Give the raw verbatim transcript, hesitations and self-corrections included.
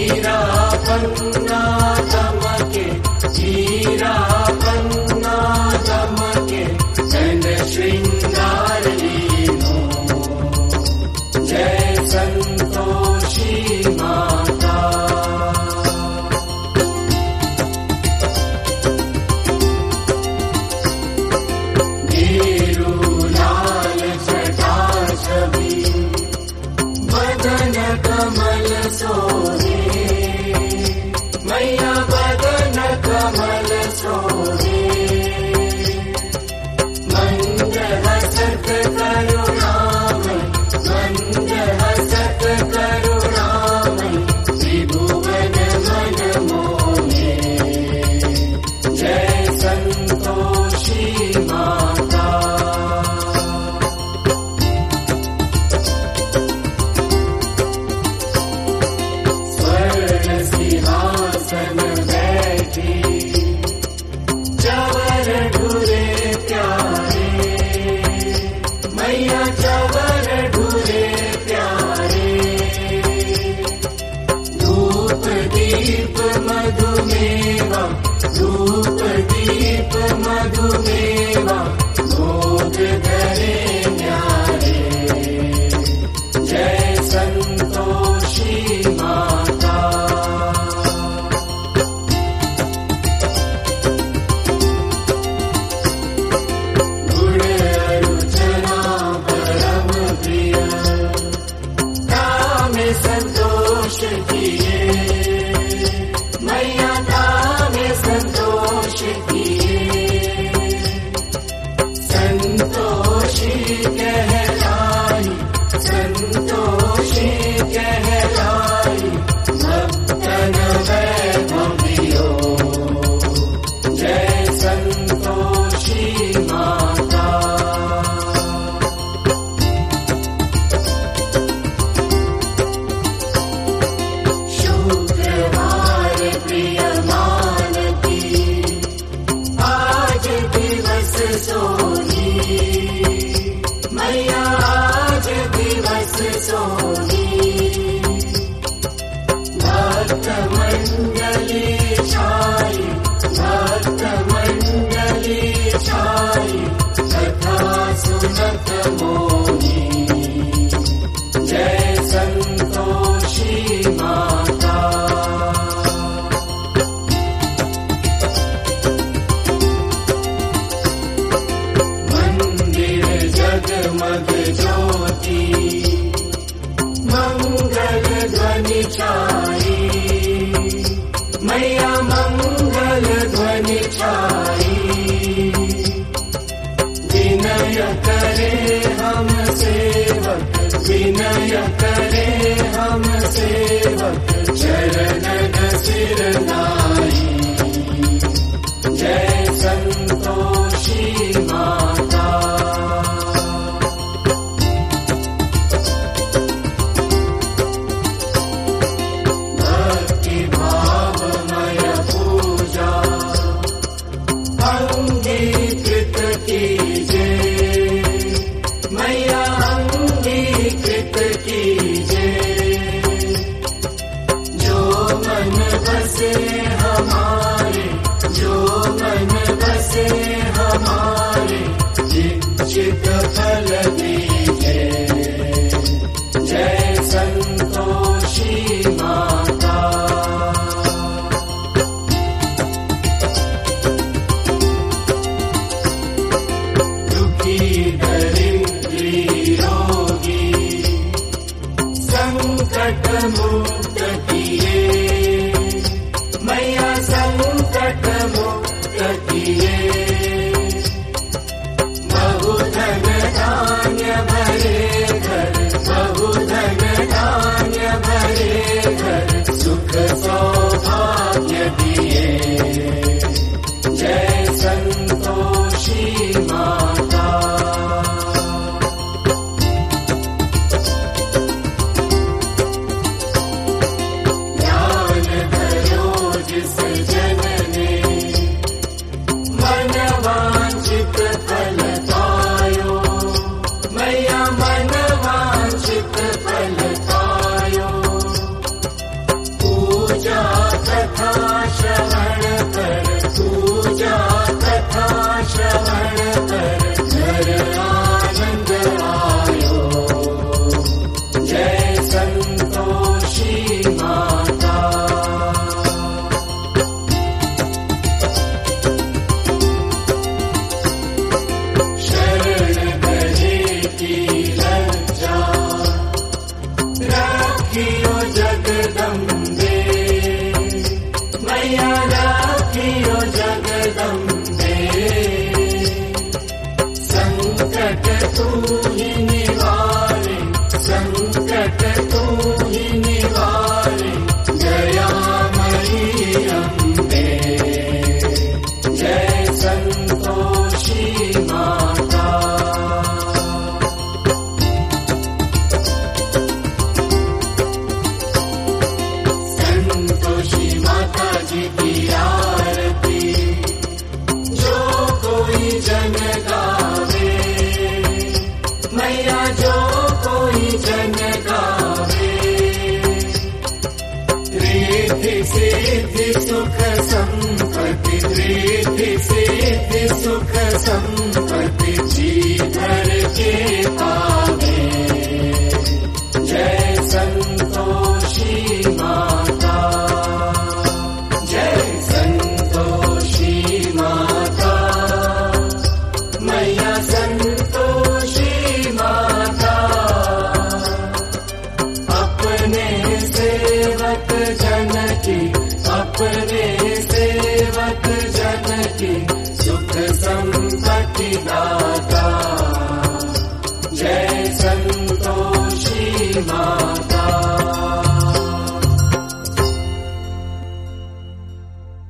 हीरा पन्ना चमके, हीरा पन्ना चमके, चंद श्रृंगार लीनो। जय संतोषी माता। घेरू लाल जटा छवि, बदन कमल सोहे, मैया बदन कमल सोहे। मंद हसत करुणामय, मंद हसत करुणामय, त्रिभुवन मन मोहे। जय संतोषी माता। स्वर्ण सिंहासन बैठी, चवर ढूरे प्यारे, मैया चवर ढूरे प्यारे। धूप दीप मधुमेवा, धूप दीप मधुमेवा, भोग धरे न्यारे। जय संतोषी माता। गुण अरुचना परम प्रिय, तामे संतोष किए, मैया तामे संतोष किए। संतोषी कहलाई, संतोषी कहलाई, भक्तन वैभवियो। जय संतोषी माता। शुक्रवार प्रिय मानती, आज दिवस सोही, मैया आज दिवस सोही। भक्त मंडली छाई, भक्त मंडली छाई, कथा सुनत मोही। जय संतोषी माता। मंदिर जगमग ज्योति, मंगल ध्वनि छाई, मैया मंगल ध्वनि छाई। विनय करे हम सेवक, विनय करे हम सेवक, चरणन सिर नाई। जय संतोषी माता। भक्ति भावमय पूजा अंगीकृत कीजे, मैया अंगीकृत कीजे। जो मन बसे हमारे, जो मन बसे हमारे, इच्छित फल दीजे। जय संतोषी माता। दुखी दरिद्री रोगी, संकट मुक्त किए, मैया संकट मुक्त किए। बहुधन धान्य भरे घर, बहुधन धान्य भरे घर, सुख सौभाग्य दिए। जय संतोषी माता। न्याय जप